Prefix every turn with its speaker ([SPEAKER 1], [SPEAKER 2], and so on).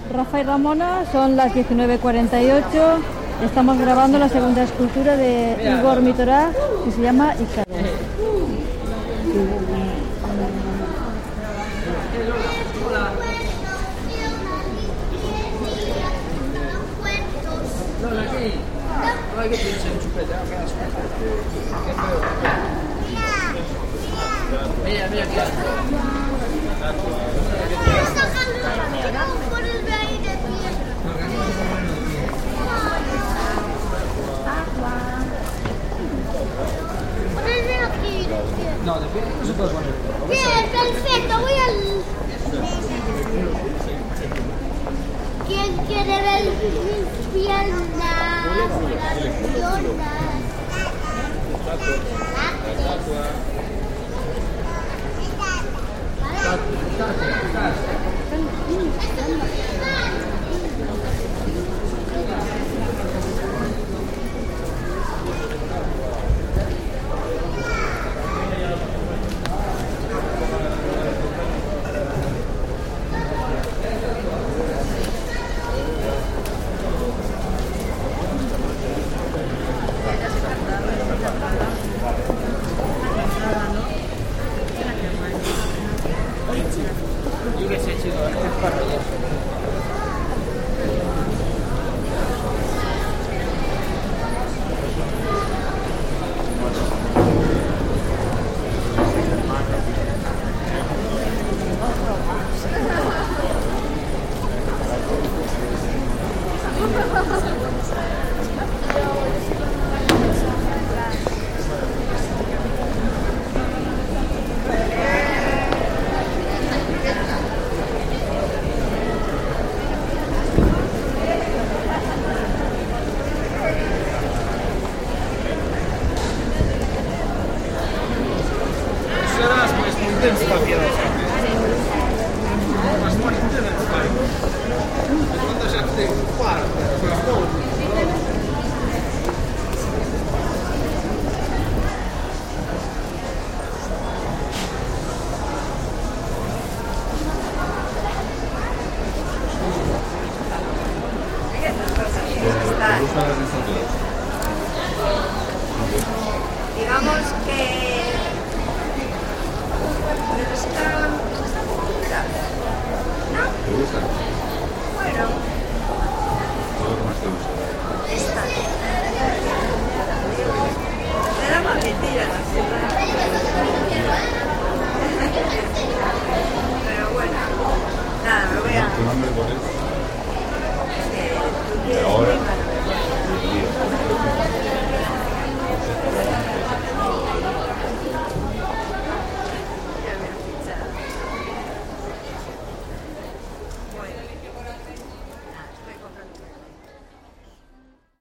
[SPEAKER 1] Rafa y Ramona, son las 19:48. Estamos grabando la segunda escultura de Igor Mitorá, que se llama Ícaro.
[SPEAKER 2] No, de pie no se puede poner.
[SPEAKER 3] Bien, perfecto, voy al... ¿Quién quiere ver mis piernas? Las
[SPEAKER 2] Yo qué sé, chicos, es para ellos. Serás mais muito tempo para aqui, mas não é muito tempo para quando já tem claro, foi pouco.
[SPEAKER 4] Digamos que están complicadas, ¿no?
[SPEAKER 5] ¿Te gusta?
[SPEAKER 4] Bueno,
[SPEAKER 5] ¿Qué es lo que más te gusta?
[SPEAKER 4] esta. Me da más mentira. Pero bueno, nada, me voy a...
[SPEAKER 5] ¿Tu nombre cuál es?